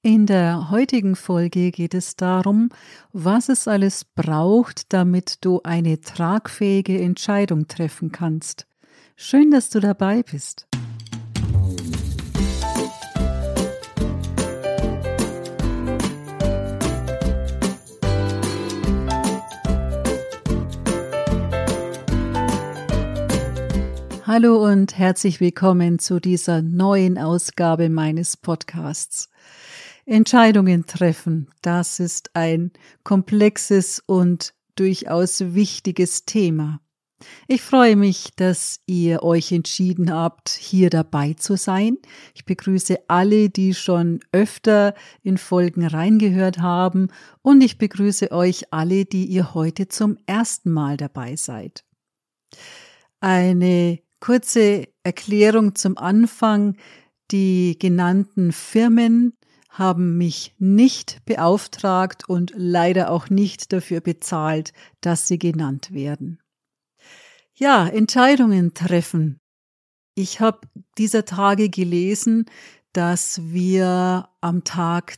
In der heutigen Folge geht es darum, was es alles braucht, damit du eine tragfähige Entscheidung treffen kannst. Schön, dass du dabei bist. Hallo und herzlich willkommen zu dieser neuen Ausgabe meines Podcasts. Entscheidungen treffen, das ist ein komplexes und durchaus wichtiges Thema. Ich freue mich, dass ihr euch entschieden habt, hier dabei zu sein. Ich begrüße alle, die schon öfter in Folgen reingehört haben, und ich begrüße euch alle, die ihr heute zum ersten Mal dabei seid. Eine kurze Erklärung zum Anfang. Die genannten Firmen haben mich nicht beauftragt und leider auch nicht dafür bezahlt, dass sie genannt werden. Ja, Entscheidungen treffen. Ich habe dieser Tage gelesen, dass wir am Tag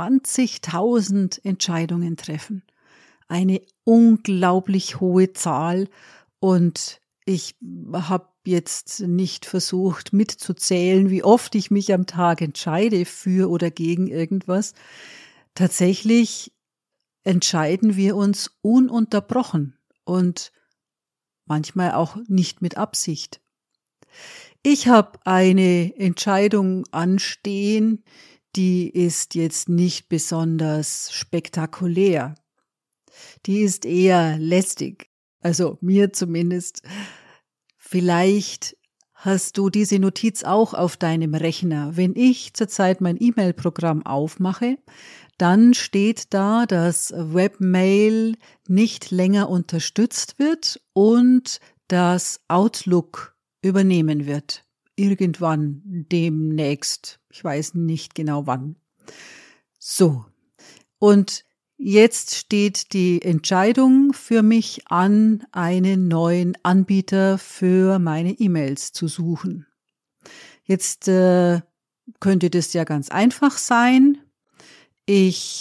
20.000 Entscheidungen treffen. Eine unglaublich hohe Zahl, und ich habe jetzt nicht versucht mitzuzählen, wie oft ich mich am Tag entscheide für oder gegen irgendwas. Tatsächlich entscheiden wir uns ununterbrochen und manchmal auch nicht mit Absicht. Ich habe eine Entscheidung anstehen, die ist jetzt nicht besonders spektakulär. Die ist eher lästig. Also mir zumindest. Vielleicht hast du diese Notiz auch auf deinem Rechner. Wenn ich zurzeit mein E-Mail-Programm aufmache, dann steht da, dass Webmail nicht länger unterstützt wird und dass Outlook übernehmen wird. Irgendwann demnächst. Ich weiß nicht genau wann. So. Und jetzt steht die Entscheidung für mich an, einen neuen Anbieter für meine E-Mails zu suchen. Jetzt könnte das ja ganz einfach sein. Ich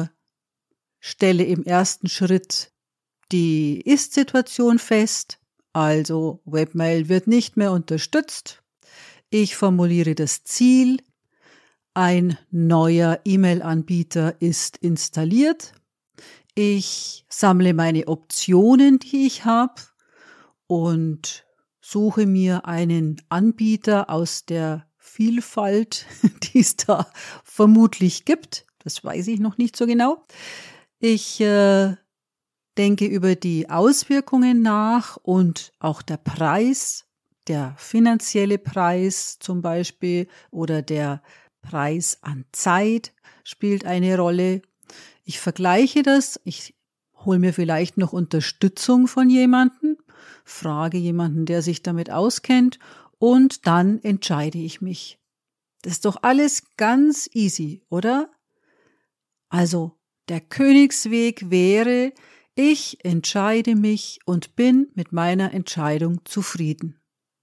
stelle im ersten Schritt die Ist-Situation fest, also Webmail wird nicht mehr unterstützt. Ich formuliere das Ziel. Ein neuer E-Mail-Anbieter ist installiert. Ich sammle meine Optionen, die ich habe, und suche mir einen Anbieter aus der Vielfalt, die es da vermutlich gibt. Das weiß ich noch nicht so genau. Ich denke über die Auswirkungen nach und auch der Preis, der finanzielle Preis zum Beispiel oder der Preis an Zeit spielt eine Rolle. Ich vergleiche das, ich hole mir vielleicht noch Unterstützung von jemandem, frage jemanden, der sich damit auskennt, und dann entscheide ich mich. Das ist doch alles ganz easy, oder? Also, der Königsweg wäre, ich entscheide mich und bin mit meiner Entscheidung zufrieden.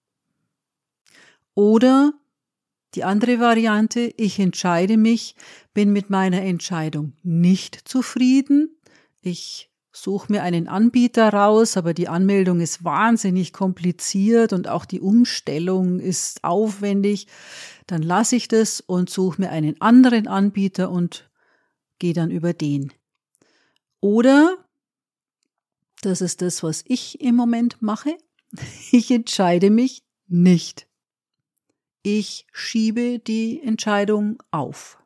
Oder die andere Variante, ich entscheide mich, bin mit meiner Entscheidung nicht zufrieden. Ich suche mir einen Anbieter raus, aber die Anmeldung ist wahnsinnig kompliziert und auch die Umstellung ist aufwendig. Dann lasse ich das und suche mir einen anderen Anbieter und gehe dann über den. Oder, das ist das, was ich im Moment mache, ich entscheide mich nicht. Ich schiebe die Entscheidung auf.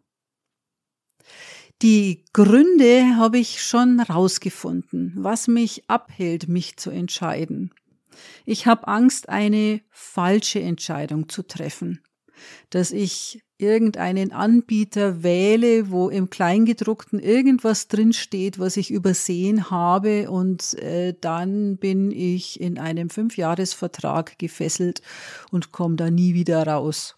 Die Gründe habe ich schon rausgefunden, was mich abhält, mich zu entscheiden. Ich habe Angst, eine falsche Entscheidung zu treffen, dass ich irgendeinen Anbieter wähle, wo im Kleingedruckten irgendwas drinsteht, was ich übersehen habe, und dann bin ich in einem 5-Jahres-Vertrag gefesselt und komme da nie wieder raus.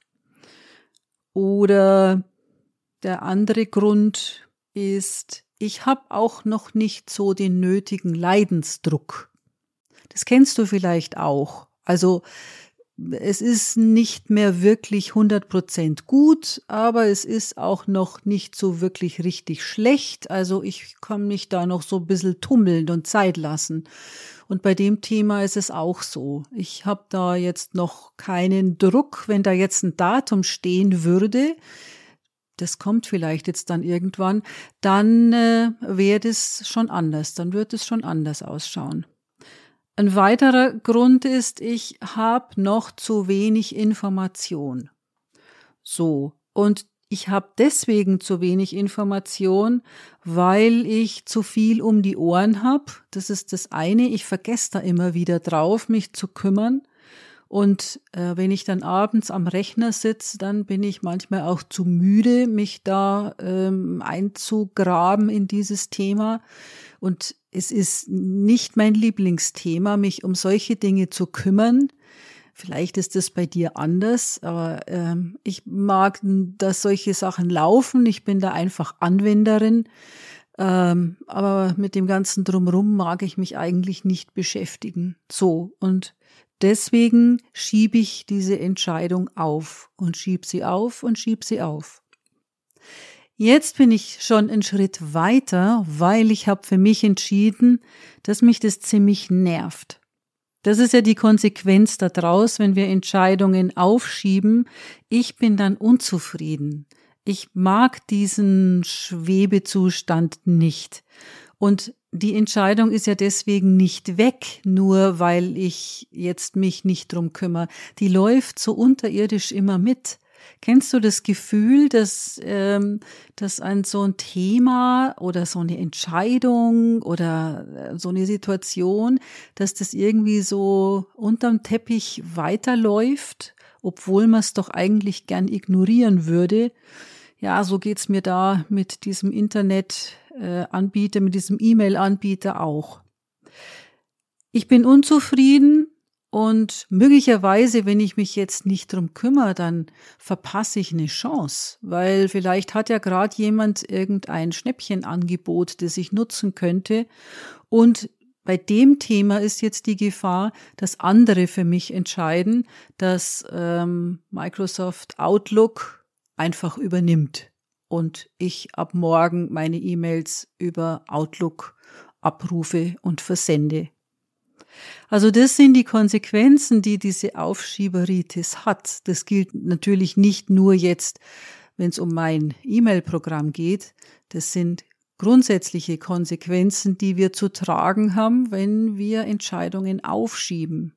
Oder der andere Grund ist, ich habe auch noch nicht so den nötigen Leidensdruck. Das kennst du vielleicht auch. Also es ist nicht mehr wirklich 100% gut, aber es ist auch noch nicht so wirklich richtig schlecht. Also ich kann mich da noch so ein bisschen tummeln und Zeit lassen. Und bei dem Thema ist es auch so. Ich habe da jetzt noch keinen Druck, wenn da jetzt ein Datum stehen würde. Das kommt vielleicht jetzt dann irgendwann, dann wäre das schon anders, dann wird es schon anders ausschauen. Ein weiterer Grund ist, ich habe noch zu wenig Information. So, und ich habe deswegen zu wenig Information, weil ich zu viel um die Ohren habe. Das ist das eine. Ich vergesse da immer wieder drauf, mich zu kümmern. Und wenn ich dann abends am Rechner sitze, dann bin ich manchmal auch zu müde, mich da einzugraben in dieses Thema. Und es ist nicht mein Lieblingsthema, mich um solche Dinge zu kümmern. Vielleicht ist es bei dir anders, aber ich mag, dass solche Sachen laufen. Ich bin da einfach Anwenderin. Aber mit dem ganzen Drumherum mag ich mich eigentlich nicht beschäftigen. So, und deswegen schiebe ich diese Entscheidung auf und schiebe sie auf und schiebe sie auf. Jetzt bin ich schon einen Schritt weiter, weil ich habe für mich entschieden, dass mich das ziemlich nervt. Das ist ja die Konsequenz daraus, wenn wir Entscheidungen aufschieben. Ich bin dann unzufrieden. Ich mag diesen Schwebezustand nicht. Und die Entscheidung ist ja deswegen nicht weg, nur weil ich jetzt mich nicht drum kümmere. Die läuft so unterirdisch immer mit. Kennst du das Gefühl, dass ein so ein Thema oder so eine Entscheidung oder so eine Situation, dass das irgendwie so unterm Teppich weiterläuft, obwohl man es doch eigentlich gern ignorieren würde? Ja, so geht's mir da mit diesem Internetanbieter, mit diesem E-Mail-Anbieter auch. Ich bin unzufrieden. Und möglicherweise, wenn ich mich jetzt nicht drum kümmere, dann verpasse ich eine Chance, weil vielleicht hat ja gerade jemand irgendein Schnäppchenangebot, das ich nutzen könnte. Und bei dem Thema ist jetzt die Gefahr, dass andere für mich entscheiden, dass Microsoft Outlook einfach übernimmt und ich ab morgen meine E-Mails über Outlook abrufe und versende. Also das sind die Konsequenzen, die diese Aufschieberitis hat. Das gilt natürlich nicht nur jetzt, wenn es um mein E-Mail-Programm geht. Das sind grundsätzliche Konsequenzen, die wir zu tragen haben, wenn wir Entscheidungen aufschieben.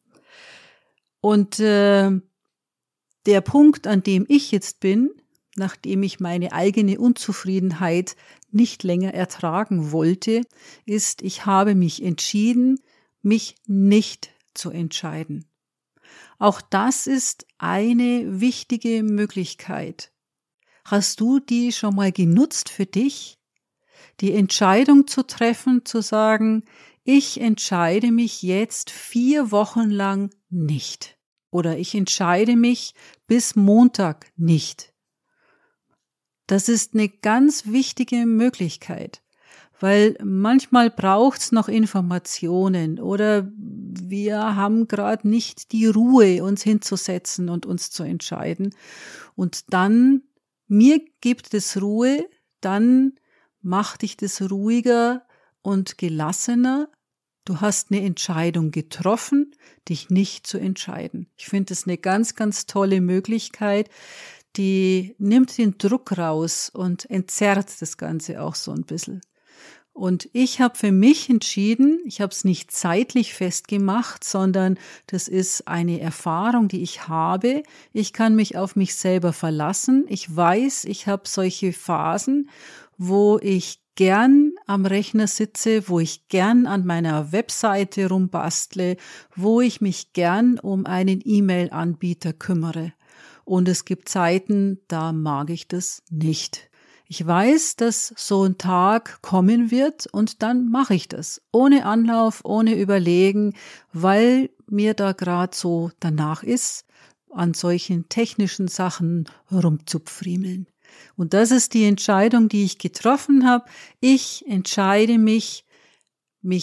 Und der Punkt, an dem ich jetzt bin, nachdem ich meine eigene Unzufriedenheit nicht länger ertragen wollte, ist, ich habe mich entschieden, mich nicht zu entscheiden. Auch das ist eine wichtige Möglichkeit. Hast du die schon mal genutzt für dich? Die Entscheidung zu treffen, zu sagen, ich entscheide mich jetzt 4 Wochen lang nicht. Oder ich entscheide mich bis Montag nicht. Das ist eine ganz wichtige Möglichkeit. Weil manchmal braucht's noch Informationen oder wir haben gerade nicht die Ruhe, uns hinzusetzen und uns zu entscheiden. Und dann, mir gibt es Ruhe, dann macht dich das ruhiger und gelassener. Du hast eine Entscheidung getroffen, dich nicht zu entscheiden. Ich finde das eine ganz, ganz tolle Möglichkeit, die nimmt den Druck raus und entzerrt das Ganze auch so ein bisschen. Und ich habe für mich entschieden, ich habe es nicht zeitlich festgemacht, sondern das ist eine Erfahrung, die ich habe. Ich kann mich auf mich selber verlassen. Ich weiß, ich habe solche Phasen, wo ich gern am Rechner sitze, wo ich gern an meiner Webseite rumbastle, wo ich mich gern um einen E-Mail-Anbieter kümmere. Und es gibt Zeiten, da mag ich das nicht. Ich weiß, dass so ein Tag kommen wird und dann mache ich das. Ohne Anlauf, ohne Überlegen, weil mir da gerade so danach ist, an solchen technischen Sachen rumzupfriemeln. Und das ist die Entscheidung, die ich getroffen habe. Ich entscheide mich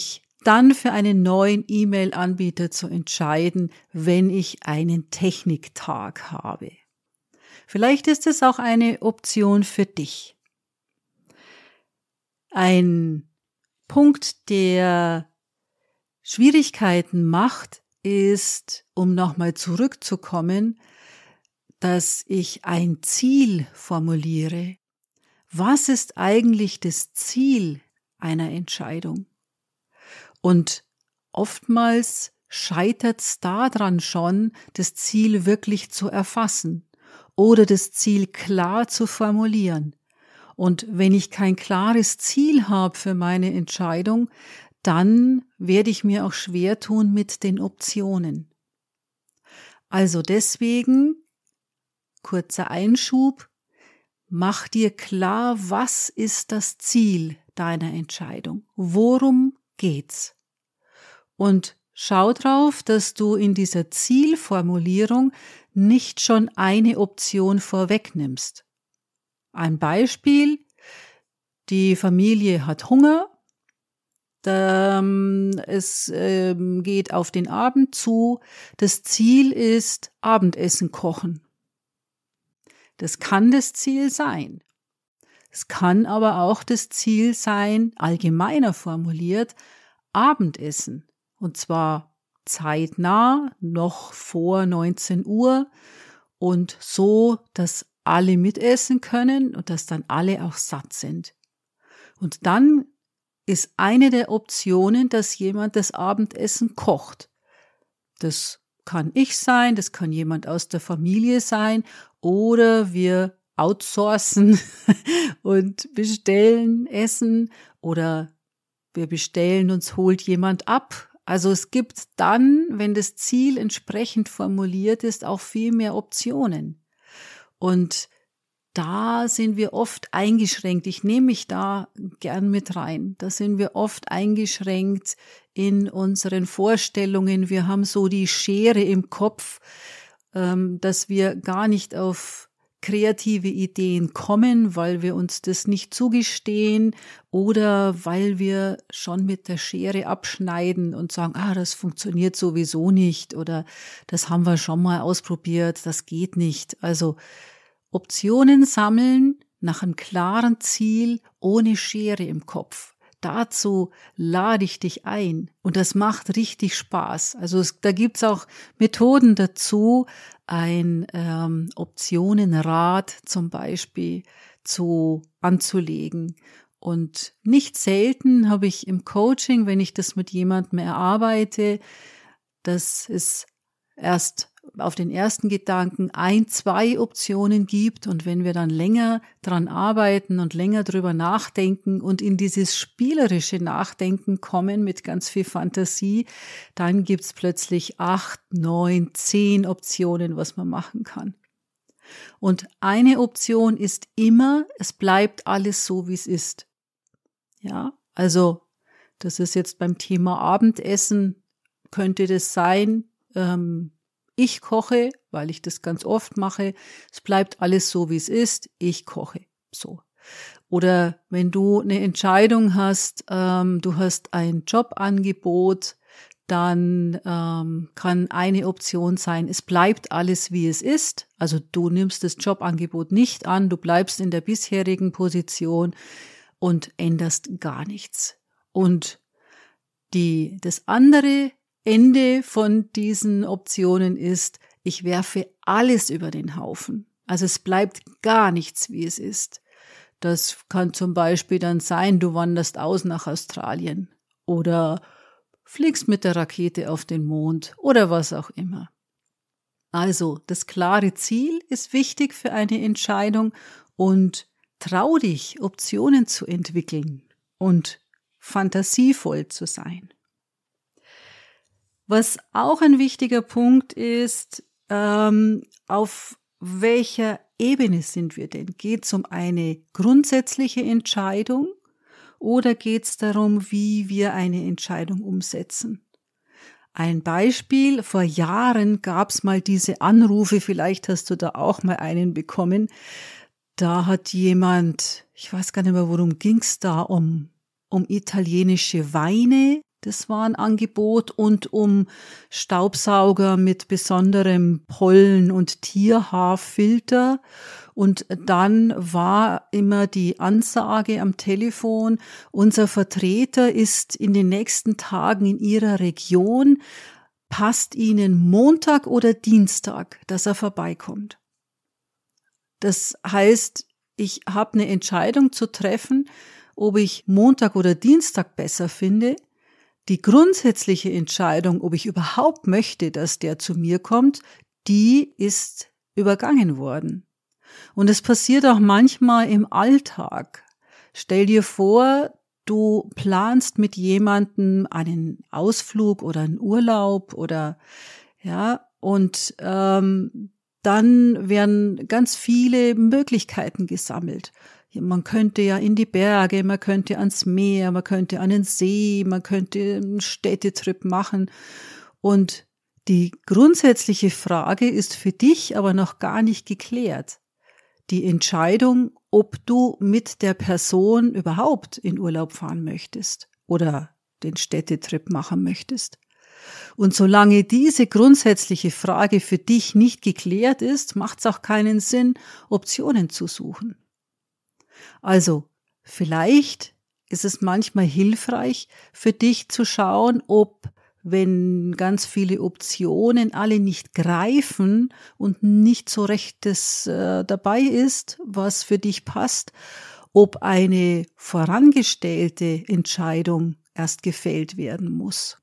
dann für einen neuen E-Mail-Anbieter zu entscheiden, wenn ich einen Techniktag habe. Vielleicht ist es auch eine Option für dich. Ein Punkt, der Schwierigkeiten macht, ist, um nochmal zurückzukommen, dass ich ein Ziel formuliere. Was ist eigentlich das Ziel einer Entscheidung? Und oftmals scheitert es daran schon, das Ziel wirklich zu erfassen oder das Ziel klar zu formulieren. Und wenn ich kein klares Ziel habe für meine Entscheidung, dann werde ich mir auch schwer tun mit den Optionen. Also deswegen, kurzer Einschub, mach dir klar, was ist das Ziel deiner Entscheidung? Worum geht's? Und schau drauf, dass du in dieser Zielformulierung nicht schon eine Option vorwegnimmst. Ein Beispiel: Die Familie hat Hunger, es geht auf den Abend zu, das Ziel ist Abendessen kochen. Das kann das Ziel sein. Es kann aber auch das Ziel sein, allgemeiner formuliert, Abendessen. Und zwar zeitnah, noch vor 19 Uhr und so, dass alle mitessen können und dass dann alle auch satt sind. Und dann ist eine der Optionen, dass jemand das Abendessen kocht. Das kann ich sein, das kann jemand aus der Familie sein oder wir outsourcen und bestellen Essen oder wir bestellen, uns holt jemand ab. Also es gibt dann, wenn das Ziel entsprechend formuliert ist, auch viel mehr Optionen. Und da sind wir oft eingeschränkt. Ich nehme mich da gern mit rein. Da sind wir oft eingeschränkt in unseren Vorstellungen. Wir haben so die Schere im Kopf, dass wir gar nicht auf kreative Ideen kommen, weil wir uns das nicht zugestehen oder weil wir schon mit der Schere abschneiden und sagen, das funktioniert sowieso nicht oder das haben wir schon mal ausprobiert, das geht nicht. Also Optionen sammeln nach einem klaren Ziel ohne Schere im Kopf. Dazu lade ich dich ein und das macht richtig Spaß. Also da gibt's auch Methoden dazu, ein Optionenrad zum Beispiel anzulegen. Und nicht selten habe ich im Coaching, wenn ich das mit jemandem erarbeite, dass es erst auf den ersten Gedanken 2 Optionen gibt und wenn wir dann länger dran arbeiten und länger drüber nachdenken und in dieses spielerische Nachdenken kommen mit ganz viel Fantasie, dann gibt's plötzlich 8, 9, 10 Optionen, was man machen kann. Und eine Option ist immer, es bleibt alles so, wie es ist. Ja, also das ist jetzt beim Thema Abendessen, könnte das sein, ich koche, weil ich das ganz oft mache. Es bleibt alles so, wie es ist. Ich koche. So. Oder wenn du eine Entscheidung hast, du hast ein Jobangebot, dann kann eine Option sein, es bleibt alles, wie es ist. Also du nimmst das Jobangebot nicht an, du bleibst in der bisherigen Position und änderst gar nichts. Und das andere Ende von diesen Optionen ist, ich werfe alles über den Haufen. Also es bleibt gar nichts, wie es ist. Das kann zum Beispiel dann sein, du wanderst aus nach Australien oder fliegst mit der Rakete auf den Mond oder was auch immer. Also das klare Ziel ist wichtig für eine Entscheidung und trau dich, Optionen zu entwickeln und fantasievoll zu sein. Was auch ein wichtiger Punkt ist, auf welcher Ebene sind wir denn? Geht es um eine grundsätzliche Entscheidung oder geht es darum, wie wir eine Entscheidung umsetzen? Ein Beispiel, vor Jahren gab es mal diese Anrufe, vielleicht hast du da auch mal einen bekommen. Da hat jemand, ich weiß gar nicht mehr, worum ging es da, um italienische Weine Das war ein Angebot und um Staubsauger mit besonderem Pollen- und Tierhaarfilter. Und dann war immer die Ansage am Telefon, unser Vertreter ist in den nächsten Tagen in Ihrer Region, passt Ihnen Montag oder Dienstag, dass er vorbeikommt. Das heißt, ich habe eine Entscheidung zu treffen, ob ich Montag oder Dienstag besser finde. Die grundsätzliche Entscheidung, ob ich überhaupt möchte, dass der zu mir kommt, die ist übergangen worden. Und es passiert auch manchmal im Alltag. Stell dir vor, du planst mit jemandem einen Ausflug oder einen Urlaub oder und dann werden ganz viele Möglichkeiten gesammelt. Man könnte ja in die Berge, man könnte ans Meer, man könnte an den See, man könnte einen Städtetrip machen. Und die grundsätzliche Frage ist für dich aber noch gar nicht geklärt. Die Entscheidung, ob du mit der Person überhaupt in Urlaub fahren möchtest oder den Städtetrip machen möchtest. Und solange diese grundsätzliche Frage für dich nicht geklärt ist, macht es auch keinen Sinn, Optionen zu suchen. Also, vielleicht ist es manchmal hilfreich für dich zu schauen, ob, wenn ganz viele Optionen alle nicht greifen und nicht so rechtes dabei ist, was für dich passt, ob eine vorangestellte Entscheidung erst gefällt werden muss.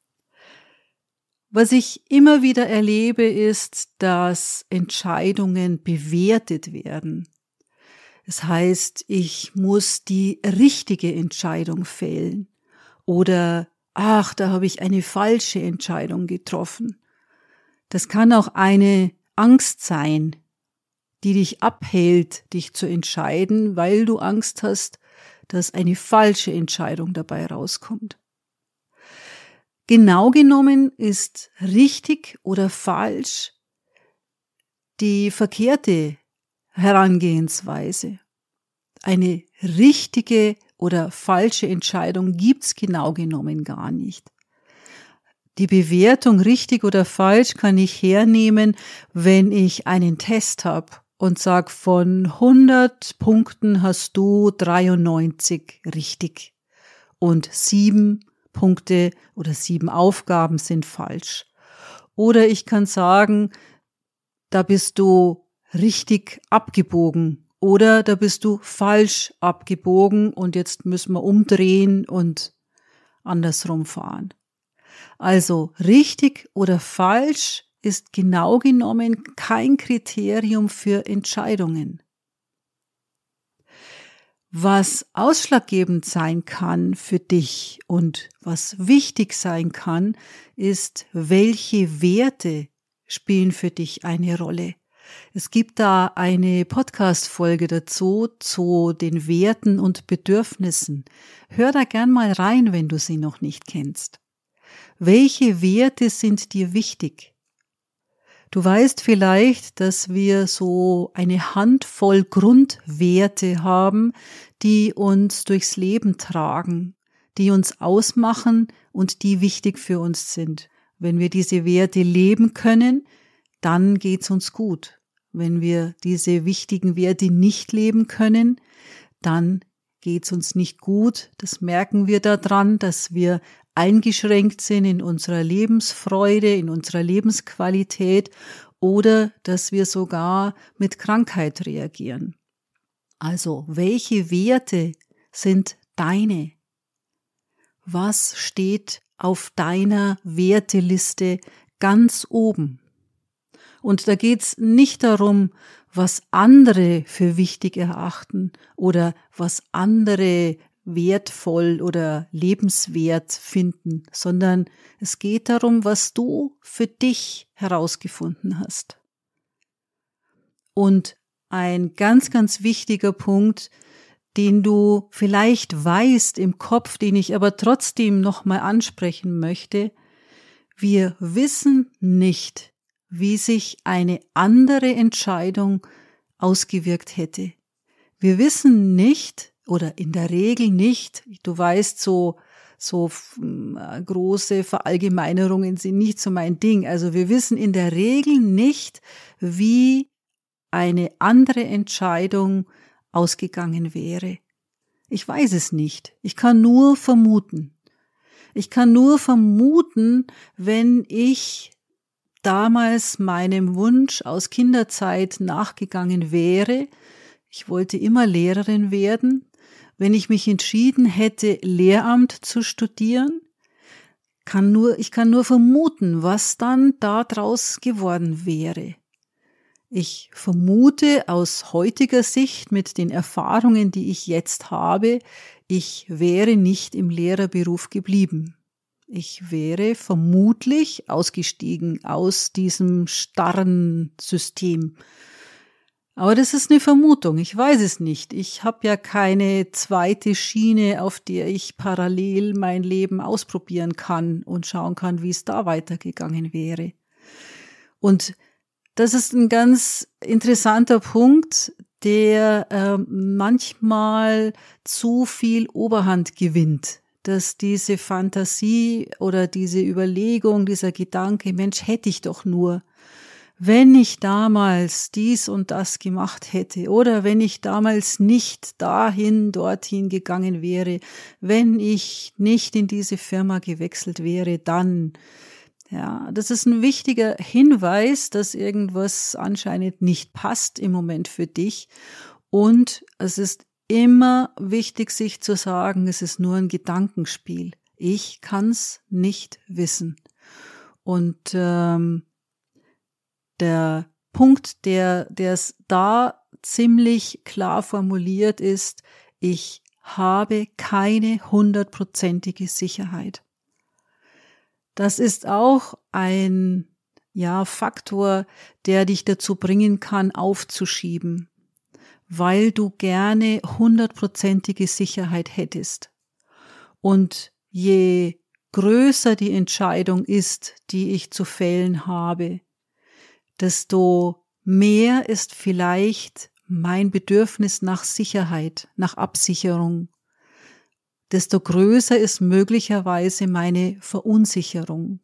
Was ich immer wieder erlebe, ist, dass Entscheidungen bewertet werden. Das heißt, ich muss die richtige Entscheidung fällen oder da habe ich eine falsche Entscheidung getroffen. Das kann auch eine Angst sein, die dich abhält, dich zu entscheiden, weil du Angst hast, dass eine falsche Entscheidung dabei rauskommt. Genau genommen ist richtig oder falsch die verkehrte Herangehensweise. Eine richtige oder falsche Entscheidung gibt's genau genommen gar nicht. Die Bewertung richtig oder falsch kann ich hernehmen, wenn ich einen Test habe und sage, von 100 Punkten hast du 93 richtig und 7 Punkte oder 7 Aufgaben sind falsch. Oder ich kann sagen, da bist du richtig abgebogen oder da bist du falsch abgebogen und jetzt müssen wir umdrehen und andersrum fahren. Also richtig oder falsch ist genau genommen kein Kriterium für Entscheidungen. Was ausschlaggebend sein kann für dich und was wichtig sein kann, ist, welche Werte spielen für dich eine Rolle. Es gibt da eine Podcast-Folge dazu, zu den Werten und Bedürfnissen. Hör da gern mal rein, wenn du sie noch nicht kennst. Welche Werte sind dir wichtig? Du weißt vielleicht, dass wir so eine Handvoll Grundwerte haben, die uns durchs Leben tragen, die uns ausmachen und die wichtig für uns sind. Wenn wir diese Werte leben können, dann geht's uns gut. Wenn wir diese wichtigen Werte nicht leben können, dann geht's uns nicht gut. Das merken wir daran, dass wir eingeschränkt sind in unserer Lebensfreude, in unserer Lebensqualität oder dass wir sogar mit Krankheit reagieren. Also, welche Werte sind deine? Was steht auf deiner Werteliste ganz oben? Und da geht's nicht darum, was andere für wichtig erachten oder was andere wertvoll oder lebenswert finden, sondern es geht darum, was du für dich herausgefunden hast. Und ein ganz, ganz wichtiger Punkt, den du vielleicht weißt im Kopf, den ich aber trotzdem nochmal ansprechen möchte: Wir wissen nicht, wie sich eine andere Entscheidung ausgewirkt hätte. Wir wissen nicht oder in der Regel nicht, du weißt, so so große Verallgemeinerungen sind nicht so mein Ding. Also wir wissen in der Regel nicht, wie eine andere Entscheidung ausgegangen wäre. Ich weiß es nicht. Ich kann nur vermuten. Ich kann nur vermuten, wenn ich damals meinem Wunsch aus Kinderzeit nachgegangen wäre. Ich wollte immer Lehrerin werden. Wenn ich mich entschieden hätte, Lehramt zu studieren, ich kann nur vermuten, was dann daraus geworden wäre. Ich vermute aus heutiger Sicht mit den Erfahrungen, die ich jetzt habe, ich wäre nicht im Lehrerberuf geblieben. Ich wäre vermutlich ausgestiegen aus diesem starren System. Aber das ist eine Vermutung, ich weiß es nicht. Ich habe ja keine zweite Schiene, auf der ich parallel mein Leben ausprobieren kann und schauen kann, wie es da weitergegangen wäre. Und das ist ein ganz interessanter Punkt, der manchmal zu viel Oberhand gewinnt, dass diese Fantasie oder diese Überlegung, dieser Gedanke, Mensch, hätte ich doch nur, wenn ich damals dies und das gemacht hätte oder wenn ich damals nicht dorthin gegangen wäre, wenn ich nicht in diese Firma gewechselt wäre, dann. Ja, das ist ein wichtiger Hinweis, dass irgendwas anscheinend nicht passt im Moment für dich. Und es ist immer wichtig, sich zu sagen, es ist nur ein Gedankenspiel. Ich kann's nicht wissen. Und der Punkt, der es da ziemlich klar formuliert ist, ich habe keine 100%ige Sicherheit. Das ist auch ein Faktor, der dich dazu bringen kann, aufzuschieben, weil du gerne 100%ige Sicherheit hättest. Und je größer die Entscheidung ist, die ich zu fällen habe, desto mehr ist vielleicht mein Bedürfnis nach Sicherheit, nach Absicherung. Desto größer ist möglicherweise meine Verunsicherung.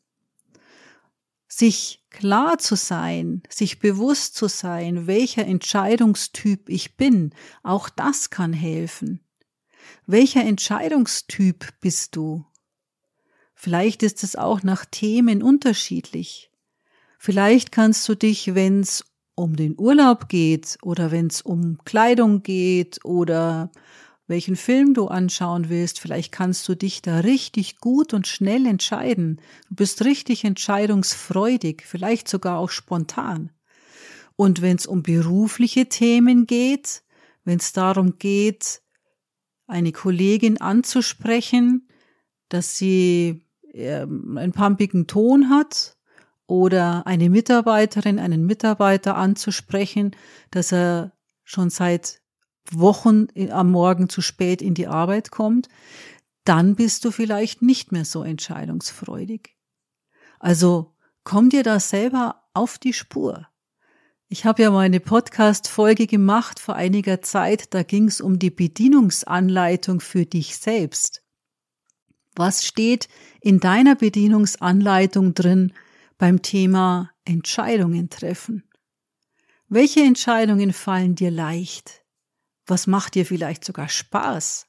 Sich klar zu sein, sich bewusst zu sein, welcher Entscheidungstyp ich bin, auch das kann helfen. Welcher Entscheidungstyp bist du? Vielleicht ist es auch nach Themen unterschiedlich. Vielleicht kannst du dich, wenn es um den Urlaub geht oder wenn es um Kleidung geht oder welchen Film du anschauen willst, vielleicht kannst du dich da richtig gut und schnell entscheiden. Du bist richtig entscheidungsfreudig, vielleicht sogar auch spontan. Und wenn es um berufliche Themen geht, wenn es darum geht, eine Kollegin anzusprechen, dass sie einen pumpigen Ton hat, oder eine Mitarbeiterin, einen Mitarbeiter anzusprechen, dass er schon seit Wochen am Morgen zu spät in die Arbeit kommt, dann bist du vielleicht nicht mehr so entscheidungsfreudig. Also komm dir da selber auf die Spur. Ich habe ja mal eine Podcast-Folge gemacht vor einiger Zeit, da ging es um die Bedienungsanleitung für dich selbst. Was steht in deiner Bedienungsanleitung drin beim Thema Entscheidungen treffen? Welche Entscheidungen fallen dir leicht? Was macht dir vielleicht sogar Spaß?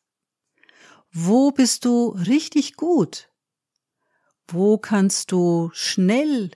Wo bist du richtig gut? Wo kannst du schnell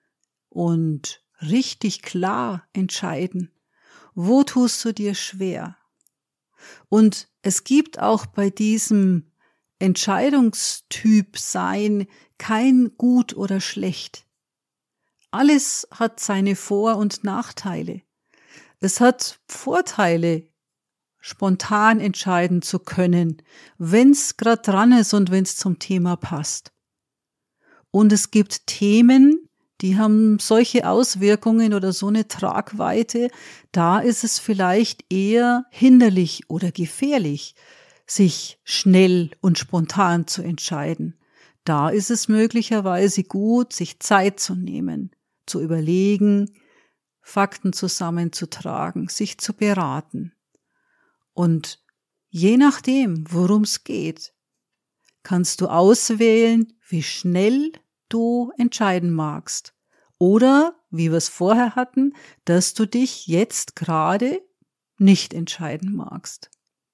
und richtig klar entscheiden? Wo tust du dir schwer? Und es gibt auch bei diesem Entscheidungstyp sein kein gut oder schlecht. Alles hat seine Vor- und Nachteile. Es hat Vorteile, spontan entscheiden zu können, wenn es gerade dran ist und wenn es zum Thema passt. Und es gibt Themen, die haben solche Auswirkungen oder so eine Tragweite, da ist es vielleicht eher hinderlich oder gefährlich, sich schnell und spontan zu entscheiden. Da ist es möglicherweise gut, sich Zeit zu nehmen, zu überlegen, Fakten zusammenzutragen, sich zu beraten. Und je nachdem, worum es geht, kannst du auswählen, wie schnell du entscheiden magst. Oder, wie wir es vorher hatten, dass du dich jetzt gerade nicht entscheiden magst.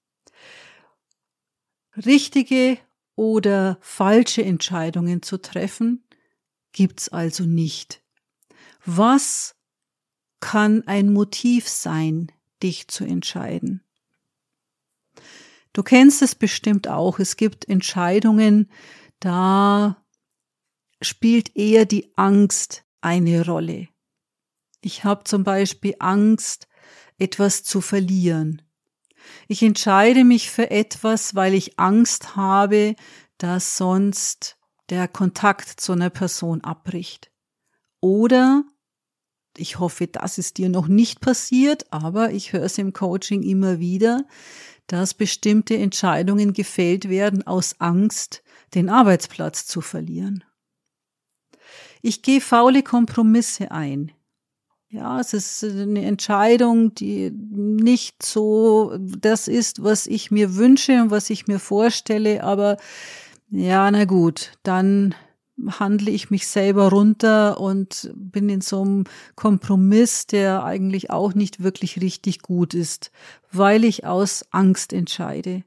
Richtige oder falsche Entscheidungen zu treffen, gibt's also nicht. Was kann ein Motiv sein, dich zu entscheiden? Du kennst es bestimmt auch. Es gibt Entscheidungen, da spielt eher die Angst eine Rolle. Ich habe zum Beispiel Angst, etwas zu verlieren. Ich entscheide mich für etwas, weil ich Angst habe, dass sonst der Kontakt zu einer Person abbricht. Oder, ich hoffe, das ist dir noch nicht passiert, aber ich höre es im Coaching immer wieder, dass bestimmte Entscheidungen gefällt werden aus Angst, den Arbeitsplatz zu verlieren. Ich gehe faule Kompromisse ein. Ja, es ist eine Entscheidung, die nicht so das ist, was ich mir wünsche und was ich mir vorstelle, aber ja, na gut, dann handle ich mich selber runter und bin in so einem Kompromiss, der eigentlich auch nicht wirklich richtig gut ist, weil ich aus Angst entscheide.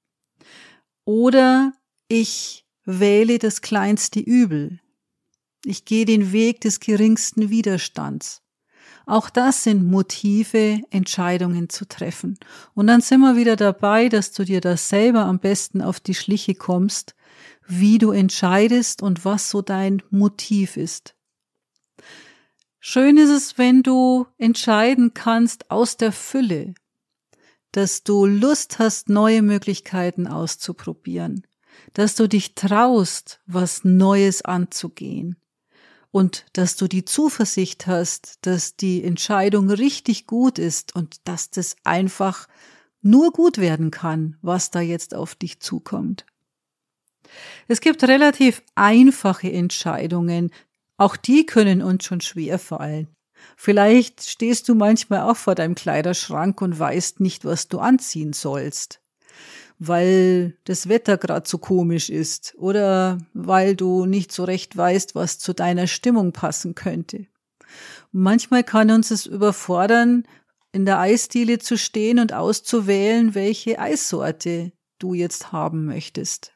Oder ich wähle das kleinste Übel. Ich gehe den Weg des geringsten Widerstands. Auch das sind Motive, Entscheidungen zu treffen. Und dann sind wir wieder dabei, dass du dir das selber am besten auf die Schliche kommst, wie du entscheidest und was so dein Motiv ist. Schön ist es, wenn du entscheiden kannst aus der Fülle, dass du Lust hast, neue Möglichkeiten auszuprobieren, dass du dich traust, was Neues anzugehen. Und dass du die Zuversicht hast, dass die Entscheidung richtig gut ist und dass das einfach nur gut werden kann, was da jetzt auf dich zukommt. Es gibt relativ einfache Entscheidungen, auch die können uns schon schwer fallen. Vielleicht stehst du manchmal auch vor deinem Kleiderschrank und weißt nicht, was du anziehen sollst, weil das Wetter gerade so komisch ist oder weil du nicht so recht weißt, was zu deiner Stimmung passen könnte. Manchmal kann uns es überfordern, in der Eisdiele zu stehen und auszuwählen, welche Eissorte du jetzt haben möchtest.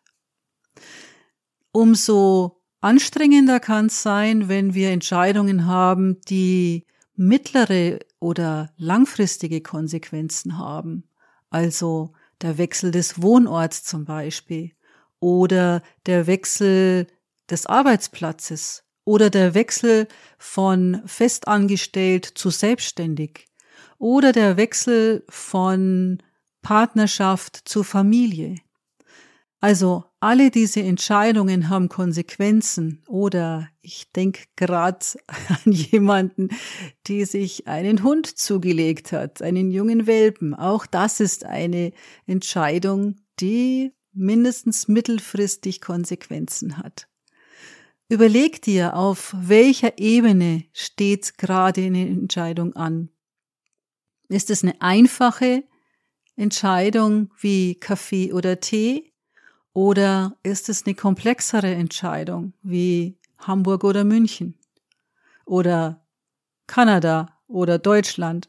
Umso anstrengender kann es sein, wenn wir Entscheidungen haben, die mittlere oder langfristige Konsequenzen haben. Also der Wechsel des Wohnorts zum Beispiel oder der Wechsel des Arbeitsplatzes oder der Wechsel von festangestellt zu selbstständig oder der Wechsel von Partnerschaft zu Familie. Also alle diese Entscheidungen haben Konsequenzen oder ich denke gerade an jemanden, die sich einen Hund zugelegt hat, einen jungen Welpen. Auch das ist eine Entscheidung, die mindestens mittelfristig Konsequenzen hat. Überleg dir, auf welcher Ebene steht gerade eine Entscheidung an. Ist es eine einfache Entscheidung wie Kaffee oder Tee? Oder ist es eine komplexere Entscheidung wie Hamburg oder München oder Kanada oder Deutschland?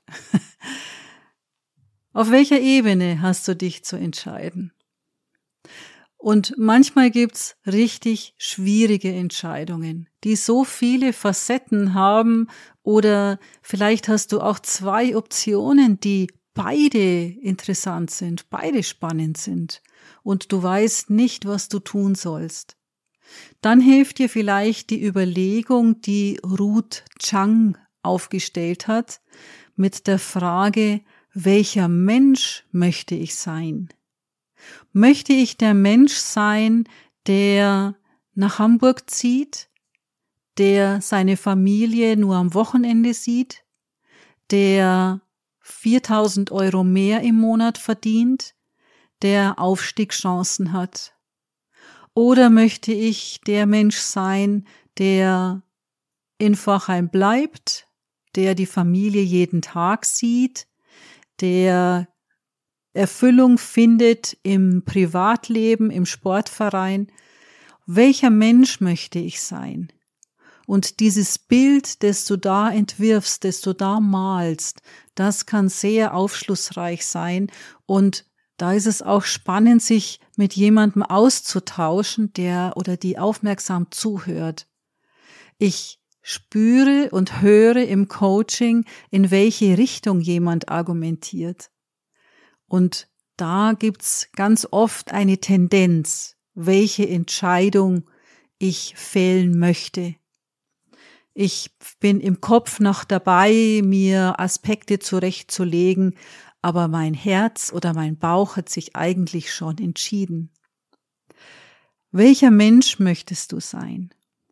Auf welcher Ebene hast du dich zu entscheiden? Und manchmal gibt's richtig schwierige Entscheidungen, die so viele Facetten haben oder vielleicht hast du auch zwei Optionen, die beide interessant sind, beide spannend sind und du weißt nicht, was du tun sollst. Dann hilft dir vielleicht die Überlegung, die Ruth Chang aufgestellt hat, mit der Frage, welcher Mensch möchte ich sein? Möchte ich der Mensch sein, der nach Hamburg zieht, der seine Familie nur am Wochenende sieht, der 4.000 € mehr im Monat verdient, der Aufstiegschancen hat? Oder möchte ich der Mensch sein, der in Forchheim bleibt, der die Familie jeden Tag sieht, der Erfüllung findet im Privatleben, im Sportverein. Welcher Mensch möchte ich sein? Und dieses Bild, das du da entwirfst, das du da malst, das kann sehr aufschlussreich sein. Und da ist es auch spannend, sich mit jemandem auszutauschen, der oder die aufmerksam zuhört. Ich spüre und höre im Coaching, in welche Richtung jemand argumentiert. Und da gibt's ganz oft eine Tendenz, welche Entscheidung ich fällen möchte. Ich bin im Kopf noch dabei, mir Aspekte zurechtzulegen, aber mein Herz oder mein Bauch hat sich eigentlich schon entschieden. Welcher Mensch möchtest du sein?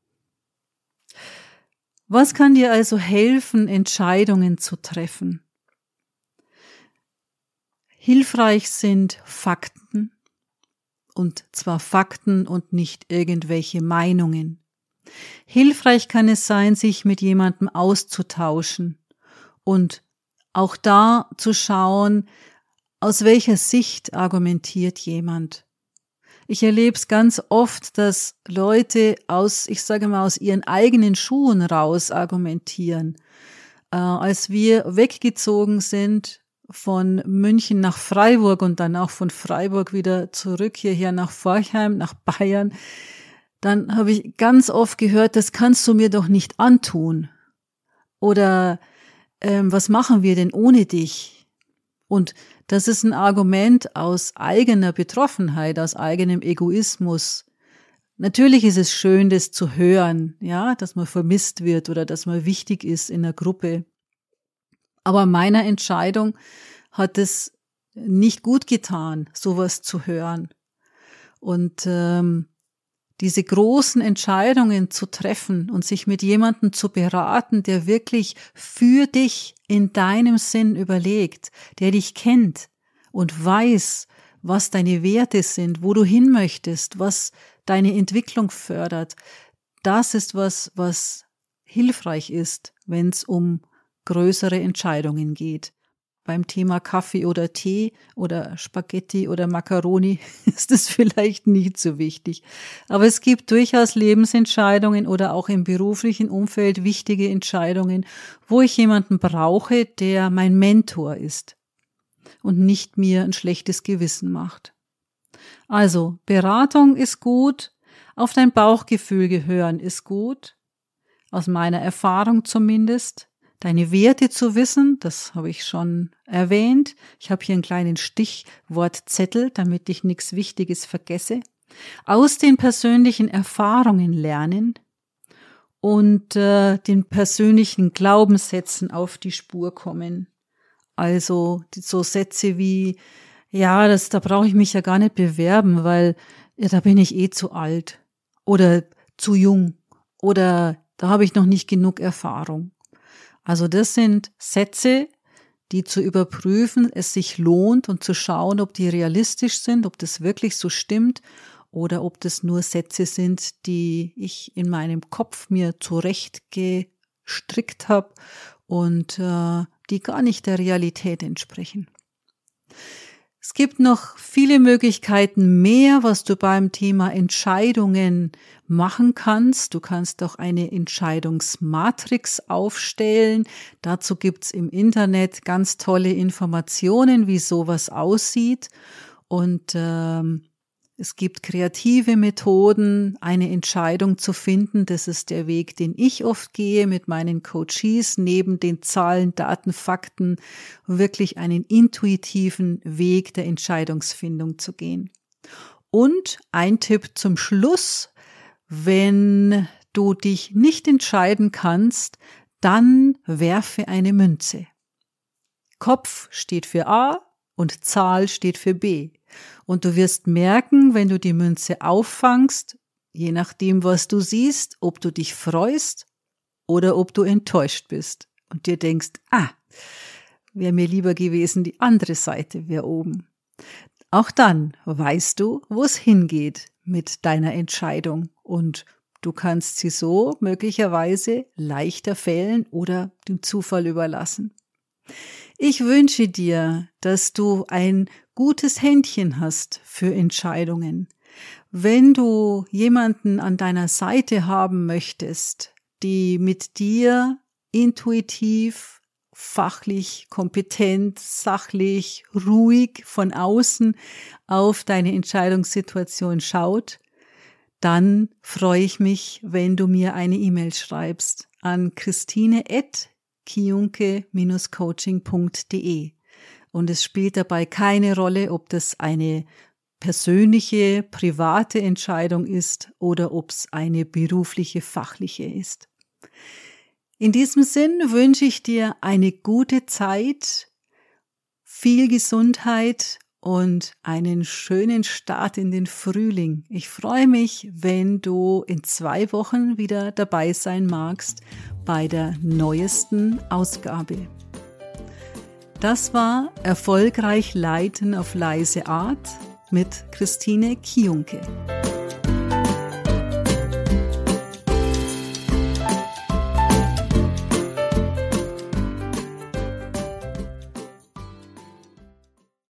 Was kann dir also helfen, Entscheidungen zu treffen? Hilfreich sind Fakten, und zwar Fakten und nicht irgendwelche Meinungen. Hilfreich kann es sein, sich mit jemandem auszutauschen und auch da zu schauen, aus welcher Sicht argumentiert jemand. Ich erlebe es ganz oft, dass Leute aus ihren eigenen Schuhen raus argumentieren. Als wir weggezogen sind von München nach Freiburg und dann auch von Freiburg wieder zurück hierher nach Forchheim, nach Bayern, dann habe ich ganz oft gehört, das kannst du mir doch nicht antun. Oder was machen wir denn ohne dich? Und das ist ein Argument aus eigener Betroffenheit, aus eigenem Egoismus. Natürlich ist es schön, das zu hören, ja, dass man vermisst wird oder dass man wichtig ist in einer Gruppe. Aber meiner Entscheidung hat es nicht gut getan, sowas zu hören. Und diese großen Entscheidungen zu treffen und sich mit jemandem zu beraten, der wirklich für dich in deinem Sinn überlegt, der dich kennt und weiß, was deine Werte sind, wo du hin möchtest, was deine Entwicklung fördert, das ist was hilfreich ist, wenn es um größere Entscheidungen geht. Beim Thema Kaffee oder Tee oder Spaghetti oder Macaroni ist es vielleicht nicht so wichtig. Aber es gibt durchaus Lebensentscheidungen oder auch im beruflichen Umfeld wichtige Entscheidungen, wo ich jemanden brauche, der mein Mentor ist und nicht mir ein schlechtes Gewissen macht. Also, Beratung ist gut, auf dein Bauchgefühl gehören ist gut, aus meiner Erfahrung zumindest. Deine Werte zu wissen, das habe ich schon erwähnt. Ich habe hier einen kleinen Stichwortzettel, damit ich nichts Wichtiges vergesse. Aus den persönlichen Erfahrungen lernen und den persönlichen Glaubenssätzen auf die Spur kommen. Also so Sätze wie, ja, da brauche ich mich ja gar nicht bewerben, weil ja, da bin ich zu alt oder zu jung oder da habe ich noch nicht genug Erfahrung. Also das sind Sätze, die zu überprüfen, es sich lohnt und zu schauen, ob die realistisch sind, ob das wirklich so stimmt oder ob das nur Sätze sind, die ich in meinem Kopf mir zurechtgestrickt habe und die gar nicht der Realität entsprechen. Es gibt noch viele Möglichkeiten mehr, was du beim Thema Entscheidungen machen kannst. Du kannst auch eine Entscheidungsmatrix aufstellen. Dazu gibt's im Internet ganz tolle Informationen, wie sowas aussieht. Und es gibt kreative Methoden, eine Entscheidung zu finden. Das ist der Weg, den ich oft gehe mit meinen Coaches, neben den Zahlen, Daten, Fakten, wirklich einen intuitiven Weg der Entscheidungsfindung zu gehen. Und ein Tipp zum Schluss: Wenn du dich nicht entscheiden kannst, dann werfe eine Münze. Kopf steht für A und Zahl steht für B. Und du wirst merken, wenn du die Münze auffangst, je nachdem, was du siehst, ob du dich freust oder ob du enttäuscht bist und dir denkst, wäre mir lieber gewesen, die andere Seite wäre oben. Auch dann weißt du, wo es hingeht mit deiner Entscheidung und du kannst sie so möglicherweise leichter fällen oder dem Zufall überlassen. Ich wünsche dir, dass du ein gutes Händchen hast für Entscheidungen. Wenn du jemanden an deiner Seite haben möchtest, die mit dir intuitiv, fachlich, kompetent, sachlich, ruhig von außen auf deine Entscheidungssituation schaut, dann freue ich mich, wenn du mir eine E-Mail schreibst an christine@kiunke-coaching.de. Und es spielt dabei keine Rolle, ob das eine persönliche, private Entscheidung ist oder ob es eine berufliche, fachliche ist. In diesem Sinn wünsche ich dir eine gute Zeit, viel Gesundheit und einen schönen Start in den Frühling. Ich freue mich, wenn du in 2 Wochen wieder dabei sein magst bei der neuesten Ausgabe. Das war Erfolgreich Leiten auf leise Art mit Christine Kiunke.